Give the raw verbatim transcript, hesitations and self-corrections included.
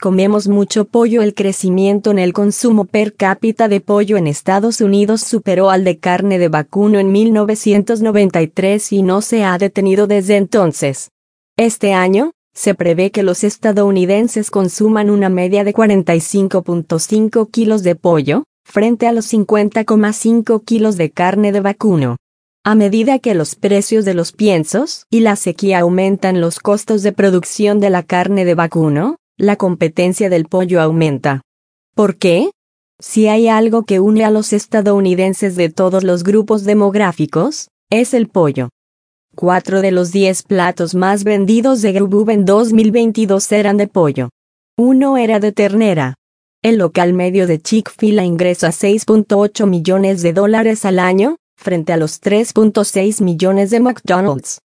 comemos mucho pollo. El crecimiento en el consumo per cápita de pollo en Estados Unidos superó al de carne de vacuno en mil novecientos noventa y tres y no se ha detenido desde entonces. Este año, se prevé que los estadounidenses consuman una media de cuarenta y cinco punto cinco kilos de pollo, frente a los cincuenta coma cinco kilos de carne de vacuno. A medida que los precios de los piensos y la sequía aumentan los costos de producción de la carne de vacuno, la competencia del pollo aumenta. ¿Por qué? Si hay algo que une a los estadounidenses de todos los grupos demográficos, es el pollo. Cuatro de los diez platos más vendidos de Grubhub en dos mil veintidós eran de pollo. Uno era de ternera. El local medio de Chick-fil-A ingresa seis punto ocho millones de dólares al año, frente a los tres punto seis millones de McDonald's.